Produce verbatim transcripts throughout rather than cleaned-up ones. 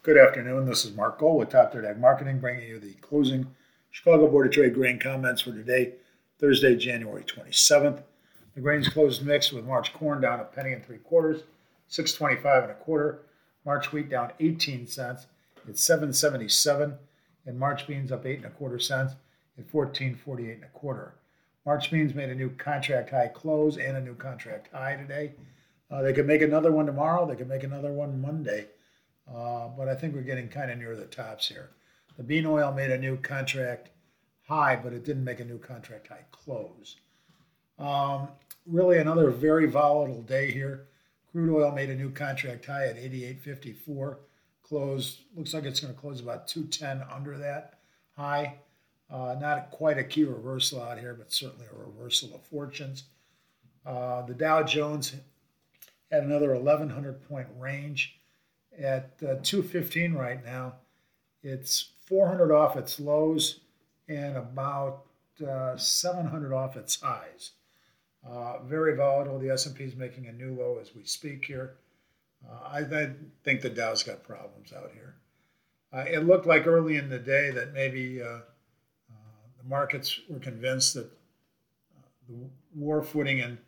Good afternoon. This is Mark Gold with Top Third Ag Marketing, bringing you the closing Chicago Board of Trade grain comments for today, Thursday, January twenty-seventh. The grains closed mixed with March corn down a penny and three quarters, six twenty-five and a quarter. March wheat down eighteen cents at seven seventy-seven, and March beans up eight and a quarter cents at fourteen forty-eight and a quarter. March beans made a new contract high close and a new contract high today. Uh, they could make another one tomorrow. They could make another one Monday. Uh, but I think we're getting kind of near the tops here. The bean oil made a new contract high, but it didn't make a new contract high close. Um, really another very volatile day here. Crude oil made a new contract high at eighty-eight fifty-four. Closed, looks like it's going to close about two ten under that high. Uh, not quite a key reversal out here, but certainly a reversal of fortunes. Uh, the Dow Jones had another eleven hundred point range. At uh, two fifteen right now, it's four hundred off its lows and about uh, seven hundred off its highs. Uh, very volatile. The S and P is making a new low as we speak here. Uh, I, I think the Dow's got problems out here. Uh, it looked like early in the day that maybe uh, uh, the markets were convinced that uh, the war footing in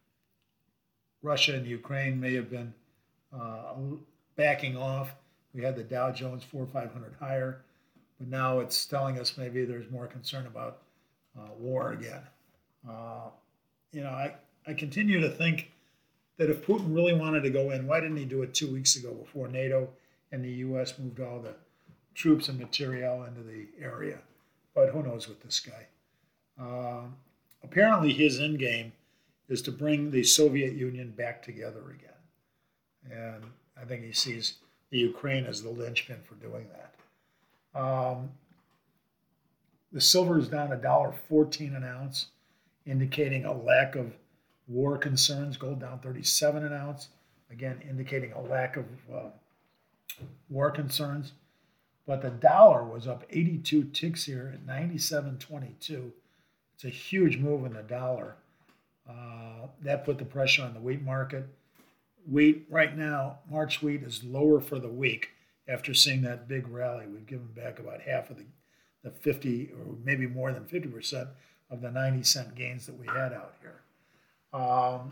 Russia and Ukraine may have been uh, backing off. We had the Dow Jones four or five hundred higher, but now it's telling us maybe there's more concern about uh, war again. Uh, you know, I, I continue to think that if Putin really wanted to go in, why didn't he do it two weeks ago before NATO and the U S moved all the troops and materiel into the area? But who knows with this guy. Uh, apparently his end game is to bring the Soviet Union back together again. And I think he sees the Ukraine as the linchpin for doing that. Um, the silver is down one dollar fourteen an ounce, indicating a lack of war concerns. Gold down thirty-seven an ounce, again indicating a lack of uh, war concerns. But the dollar was up eighty-two ticks here at ninety-seven twenty-two. It's a huge move in the dollar. Uh, that put the pressure on the wheat market. Wheat right now, March wheat is lower for the week after seeing that big rally. We've given back about half of the, the fifty or maybe more than fifty percent of the ninety cent gains that we had out here. Um,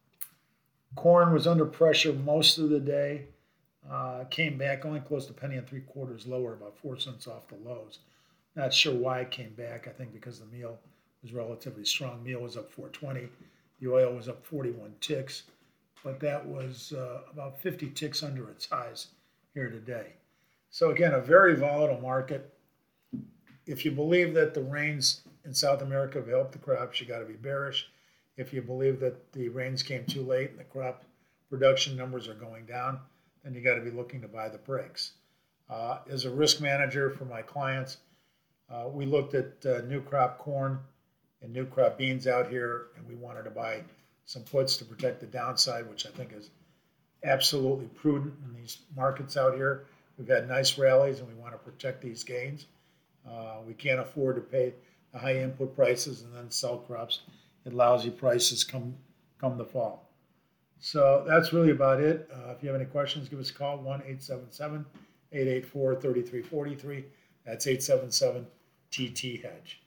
corn was under pressure most of the day. Uh, came back only close to a penny and three quarters lower, about four cents off the lows. Not sure why it came back. I think because the meal was relatively strong. Meal was up four twenty. The oil was up forty-one ticks. But that was uh, about fifty ticks under its highs here today. So again, a very volatile market. If you believe that the rains in South America have helped the crops, you got to be bearish. If you believe that the rains came too late and the crop production numbers are going down, then you got to be looking to buy the breaks. Uh, as a risk manager for my clients, uh, we looked at uh, new crop corn and new crop beans out here, and we wanted to buy some puts to protect the downside, which I think is absolutely prudent in these markets out here. We've had nice rallies, and we want to protect these gains. Uh, we can't afford to pay the high input prices and then sell crops at lousy prices come come the fall. So that's really about it. Uh, if you have any questions, give us a call, one eight seven seven, eight eight four, three three four three. That's eight seven seven T T Hedge.